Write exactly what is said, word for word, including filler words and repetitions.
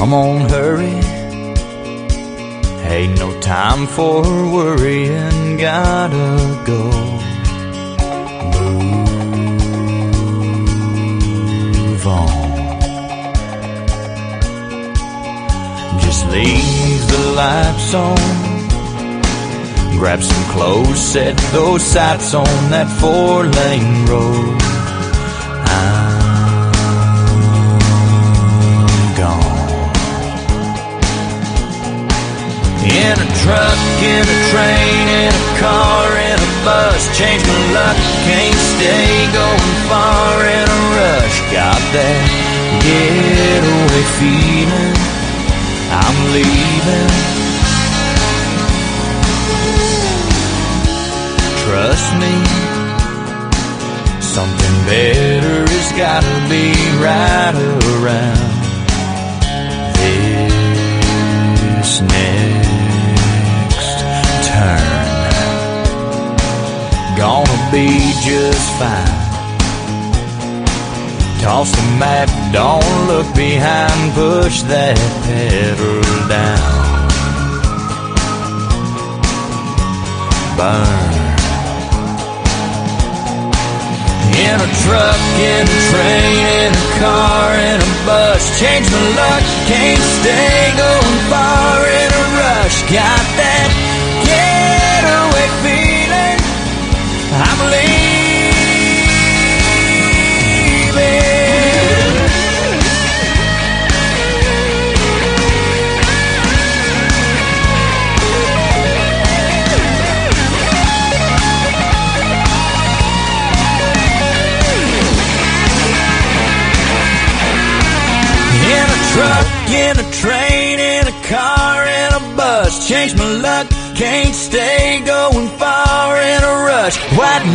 Come on, hurry. Ain't no time for worrying, gotta go. Move on. Just leave the lights on. Grab some clothes, set those sights on that four-lane road. I'm gone. In a truck, in a train, in a car, in a bus, change my luck, can't stay going far in a rush. Got that getaway feeling, I'm leaving. Trust me, something better has gotta be right around this next turn. Gonna be just fine. Toss the map, don't look behind, push that pedal down. Burn. In a truck, in a train, in a car, in a bus, change my luck, can't stay going far in a rush. Got that getaway feeling, I'm leaving. Truck, in a train, in a car, in a bus, change my luck, can't stay going far in a rush. White